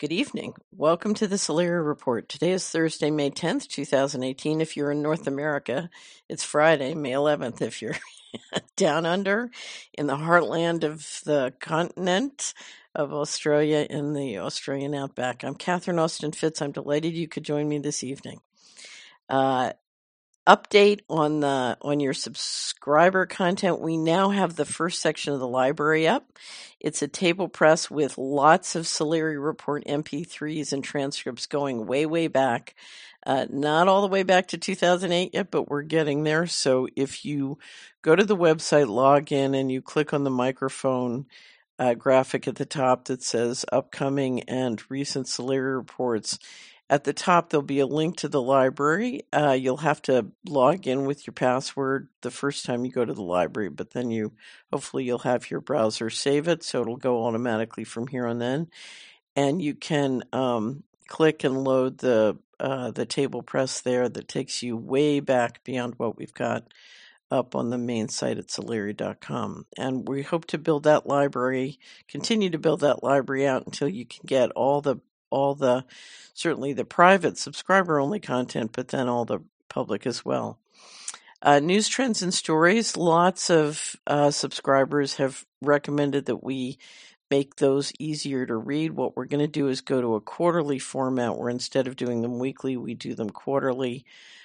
Good evening. Welcome to the Solera Report. Today is Thursday, May 10th, 2018. If you're in North America, it's Friday, May 11th. If you're down under in the heartland of the continent of Australia in the Australian outback, I'm Catherine Austin Fitz. I'm delighted you could join me this evening. Update on your subscriber content. We now have the first section of the library up. It's a table press with lots of Solera Report MP3s and transcripts going way back. Not all the way back to 2008 yet, but we're getting there. So if you go to the website, log in, and you click on the microphone graphic at the top that says upcoming and recent Solera reports, at the top, there'll be a link to the library. You'll have to log in with your password the first time you go to the library, but then hopefully you'll have your browser save it, so it'll go automatically from here on then. And you can click and load the table press there that takes you way back beyond what we've got up on the main site at Solera.com. And we hope to build that library, continue to build that library out until you can get all the certainly the private subscriber-only content, but then all the public as well. News, trends, and stories. Lots of subscribers have recommended that we make those easier to read. What we're going to do is go to a quarterly format where instead of doing them weekly, we do them quarterly.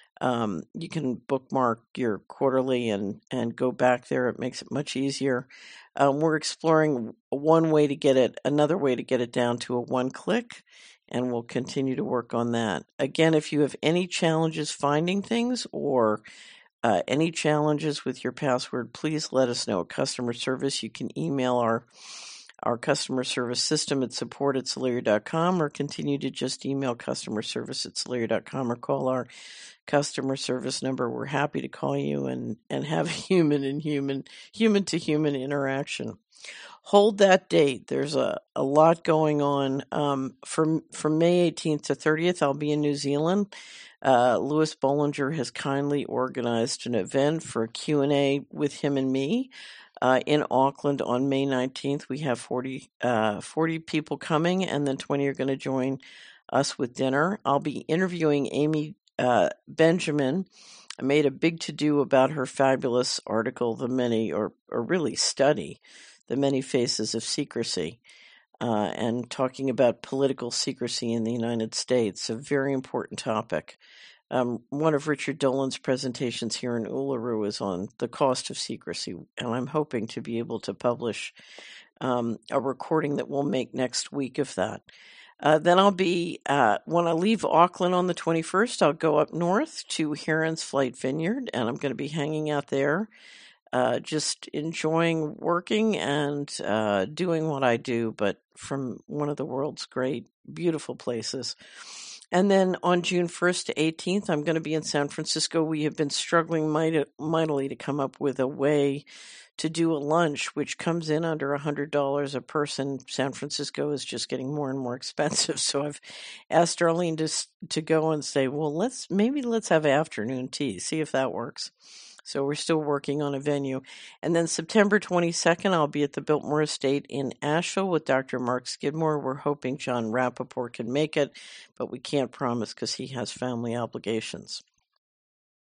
You can bookmark your quarterly and go back there. It makes it much easier. We're exploring another way to get it down to a one-click, and we'll continue to work on that. Again, if you have any challenges finding things or any challenges with your password, please let us know. Customer service, you can email our customer service system at support@Solera.com, or continue to just email customer service at Solera.com, or call our customer service number. We're happy to call you and have a human to human interaction. Hold that date. There's a lot going on. From May 18th to 30th, I'll be in New Zealand. Louis Bollinger has kindly organized an event for a Q&A with him and me. In Auckland on May 19th, we have 40 people coming, and then 20 are going to join us with dinner. I'll be interviewing Amy Benjamin. I made a big to-do about her fabulous article, study, The Many Faces of Secrecy, and talking about political secrecy in the United States, a very important topic. One of Richard Dolan's presentations here in Uluru is on the cost of secrecy, and I'm hoping to be able to publish a recording that we'll make next week of that. Then I'll be, when I leave Auckland on the 21st, I'll go up north to Heron's Flight Vineyard, and I'm going to be hanging out there, just enjoying working and doing what I do, but from one of the world's great, beautiful places. And then on June 1st to 18th, I'm going to be in San Francisco. We have been struggling mightily to come up with a way to do a lunch, which comes in under $100 a person. San Francisco is just getting more and more expensive. So I've asked Arlene to go and say, well, let's have afternoon tea, see if that works. So we're still working on a venue. And then September 22nd, I'll be at the Biltmore Estate in Asheville with Dr. Mark Skidmore. We're hoping John Rappaport can make it, but we can't promise because he has family obligations.